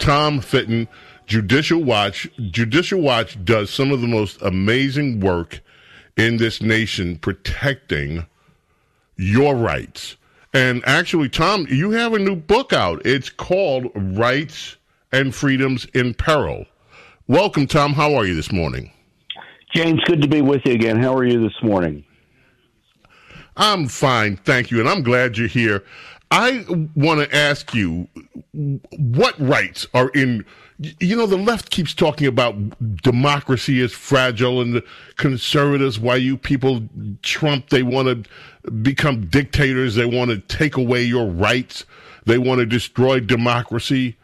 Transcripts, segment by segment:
Tom Fitton, Judicial Watch. Judicial Watch does some of the most amazing work in this nation protecting your rights. And actually, Tom, you have a new book out. It's called Rights and Freedoms in Peril. Welcome, Tom. How are you this morning? James, good to be with you again. How are you this morning? I'm fine, thank you, and I'm glad you're here. I want to ask you, what rights are in, the left keeps talking about democracy is fragile, and the conservatives, why you people, Trump, they want to become dictators, they want to take away your rights, they want to destroy democracy.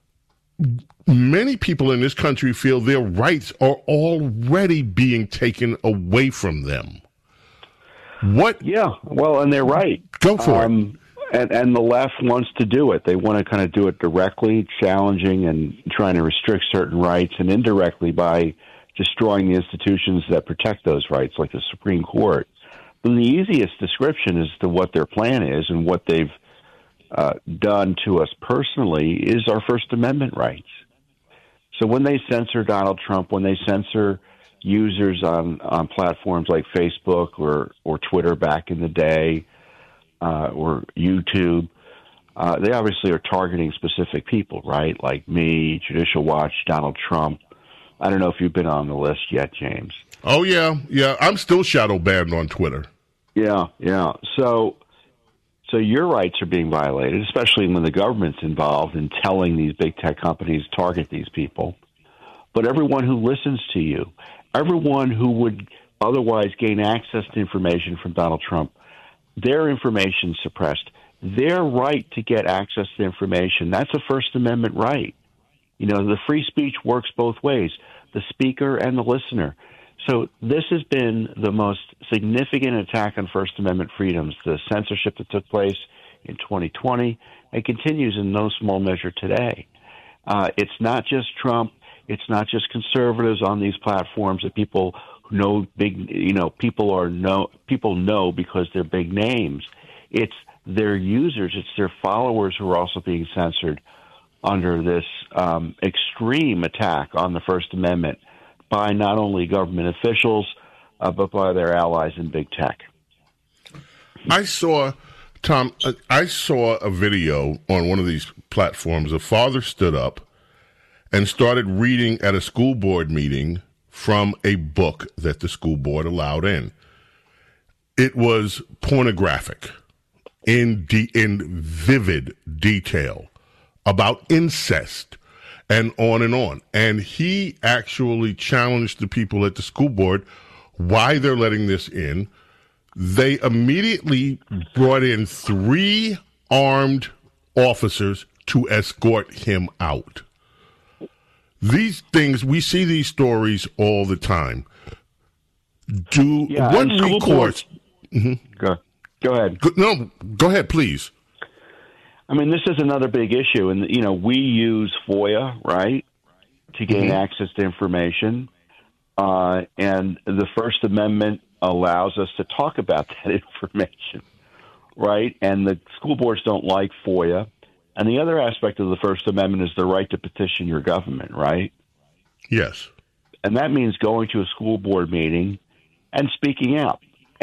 Many people in this country feel their rights are already being taken away from them. What? Yeah, well, and they're right. Go for it. And the left wants to do it. They want to kind of do it directly, challenging and trying to restrict certain rights, and indirectly by destroying the institutions that protect those rights, like the Supreme Court. But the easiest description as to what their plan is and what they've done to us personally is our First Amendment rights. So when they censor Donald Trump, when they censor users on platforms like Facebook or Twitter back in the day, or YouTube, they obviously are targeting specific people, right? Like me, Judicial Watch, Donald Trump. I don't know if you've been on the list yet, James. Oh, yeah. I'm still shadow banned on Twitter. Yeah. So your rights are being violated, especially when the government's involved in telling these big tech companies target these people. But everyone who listens to you, everyone who would otherwise gain access to information from Donald Trump, their information suppressed, their right to get access to information, that's a First Amendment right. The free speech works both ways, the speaker and the listener. So this has been the most significant attack on First Amendment freedoms, the censorship that took place in 2020 and continues in no small measure today. It's not just Trump. It's not just conservatives on these platforms that people know people know because they're big names. It's their users, it's their followers who are also being censored under this extreme attack on the First Amendment by not only government officials, but by their allies in big tech. I saw a video on one of these platforms. A father stood up and started reading at a school board meeting from a book that the school board allowed in. It was pornographic in vivid detail about incest and on and on. And he actually challenged the people at the school board why they're letting this in. They immediately brought in 3 armed officers to escort him out. These things, we see these stories all the time. What recourse? Go ahead. No, go ahead, please. I mean, this is another big issue, and we use FOIA, right, to gain access to information, and the First Amendment allows us to talk about that information, right? And the school boards don't like FOIA. And the other aspect of the First Amendment is the right to petition your government, right? Yes. And that means going to a school board meeting and speaking out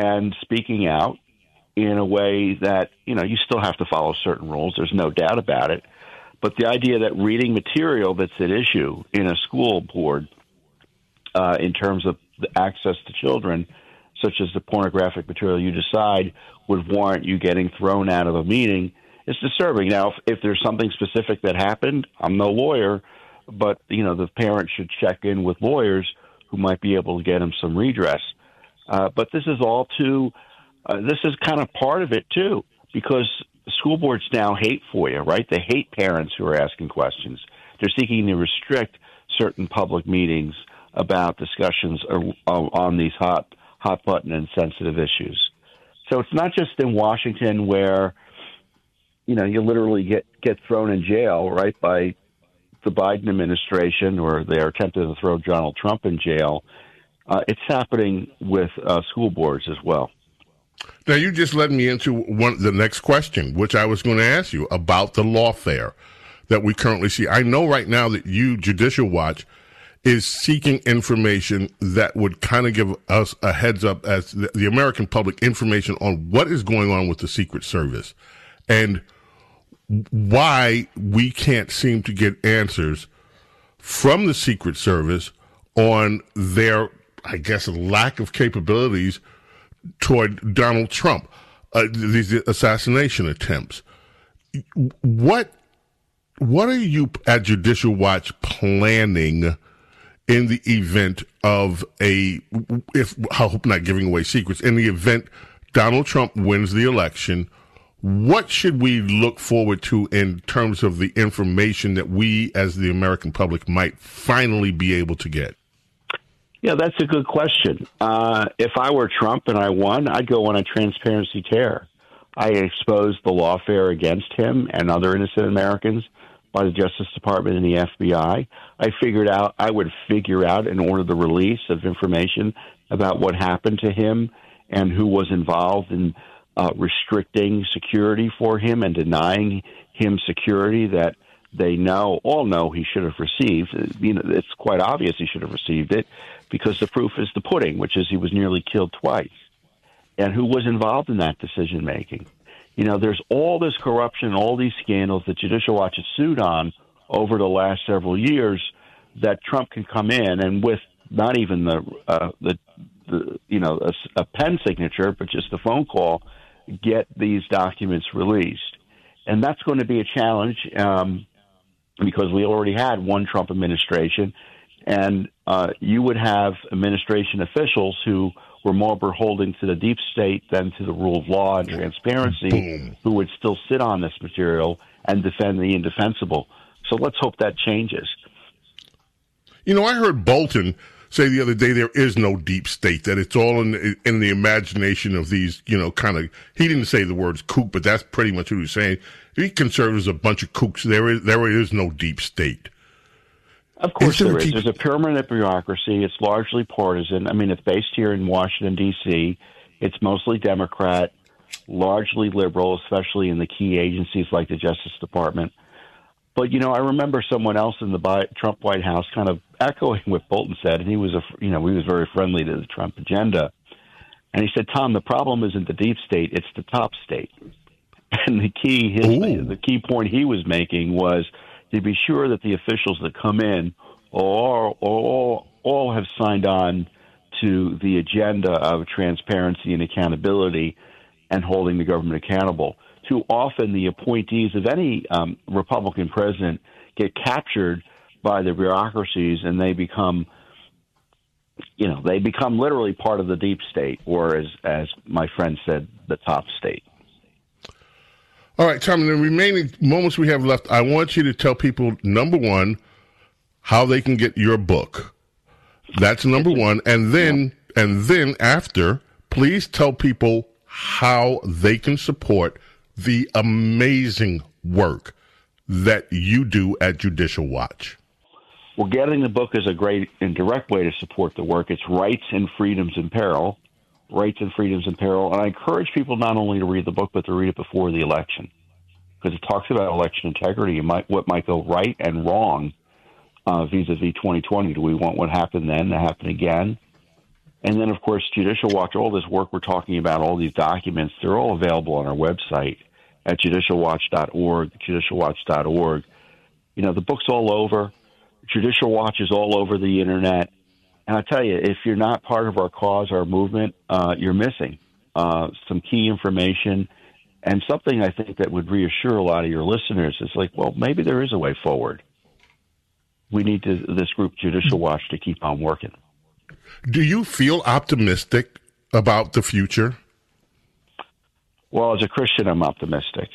in a way that, you still have to follow certain rules. There's no doubt about it. But the idea that reading material that's at issue in a school board in terms of the access to children, such as the pornographic material you decide would warrant you getting thrown out of a meeting, is disturbing. Now, if there's something specific that happened, I'm no lawyer, but, the parent should check in with lawyers who might be able to get him some redress. But this is this is kind of part of it, too, because school boards now hate FOIA, right? They hate parents who are asking questions. They're seeking to restrict certain public meetings about discussions on these hot button and sensitive issues. So it's not just in Washington where, you literally get thrown in jail, right, by the Biden administration, or they're attempting to throw Donald Trump in jail. It's happening with school boards as well. Now, you just led me into the next question, which I was going to ask you about the lawfare. that we currently see? I know right now that Judicial Watch, is seeking information that would kind of give us a heads up as the American public, information on what is going on with the Secret Service and why we can't seem to get answers from the Secret Service on their, I guess, lack of capabilities toward Donald Trump, these assassination attempts. What are you at Judicial Watch planning in the event of I hope not giving away secrets, in the event Donald Trump wins the election? What should we look forward to in terms of the information that we as the American public might finally be able to get? Yeah, that's a good question. If I were Trump and I won, I'd go on a transparency tear. I exposed the lawfare against him and other innocent Americans by the Justice Department and the FBI. I would figure out and order the release of information about what happened to him and who was involved in restricting security for him and denying him security that they all know he should have received. It's quite obvious he should have received it because the proof is the pudding, which is he was nearly killed twice. And who was involved in that decision making? There's all this corruption, all these scandals that Judicial Watch has sued on over the last several years that Trump can come in and with not even a pen signature, but just a phone call, get these documents released. And that's going to be a challenge because we already had one Trump administration, and you would have administration officials who were more beholden to the deep state than to the rule of law and transparency, who would still sit on this material and defend the indefensible. So let's hope that changes. I heard Bolton say the other day there is no deep state, that it's all in the imagination of these, kind of, he didn't say the words kook, but that's pretty much what he was saying. He considers a bunch of kooks. There is no deep state. Of course there is. There's a permanent bureaucracy. It's largely partisan. I mean, it's based here in Washington, D.C. It's mostly Democrat, largely liberal, especially in the key agencies like the Justice Department. But, I remember someone else in the Trump White House kind of echoing what Bolton said, and he was very friendly to the Trump agenda. And he said, Tom, the problem isn't the deep state, it's the top state. And the key point he was making was to be sure that the officials that come in all have signed on to the agenda of transparency and accountability and holding the government accountable. Too often the appointees of any Republican president get captured by the bureaucracies and they become literally part of the deep state, or as my friend said, the top state. All right, Tom, in the remaining moments we have left, I want you to tell people, number one, how they can get your book. That's number one. And then after, please tell people how they can support the amazing work that you do at Judicial Watch. Well, getting the book is a great and direct way to support the work. It's Rights and Freedoms in Peril. Rights and Freedoms in Peril. And I encourage people not only to read the book, but to read it before the election, because it talks about election integrity and what might go right and wrong vis-a-vis 2020. Do we want what happened then to happen again? And then, of course, Judicial Watch, all this work we're talking about, all these documents, they're all available on our website at judicialwatch.org, judicialwatch.org. The book's all over. Judicial Watch is all over the Internet. And I tell you, if you're not part of our cause, our movement, you're missing some key information and something I think that would reassure a lot of your listeners. Is like, well, maybe there is a way forward. We need this group, Judicial Watch, to keep on working. Do you feel optimistic about the future? Well, as a Christian, I'm optimistic.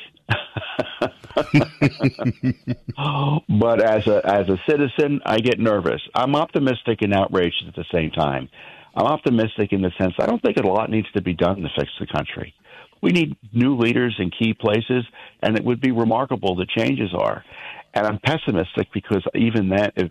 But as a citizen, I get nervous. I'm optimistic and outraged at the same time. I'm optimistic in the sense I don't think a lot needs to be done to fix the country. We need new leaders in key places, and it would be remarkable the changes are. And I'm pessimistic because even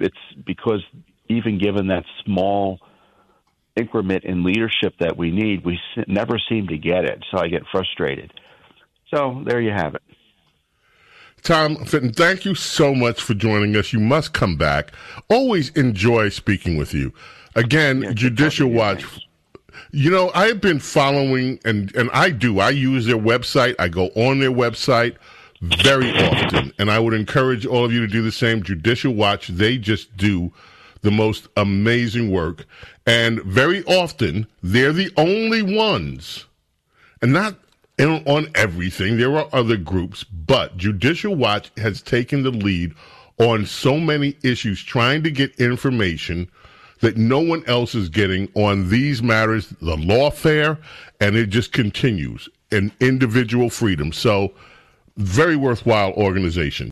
given that small increment in leadership that we need, we never seem to get it. So I get frustrated. So there you have it. Tom Fitton, thank you so much for joining us. You must come back. Always enjoy speaking with you. Again, Judicial Watch. You know, I've been following, and I use their website. I go on their website very often, and I would encourage all of you to do the same. Judicial Watch, they just do the most amazing work, and very often they're the only ones, and not on everything. There are other groups, but Judicial Watch has taken the lead on so many issues, trying to get information that no one else is getting on these matters, the lawfare, and it just continues, and individual freedom. So, very worthwhile organization.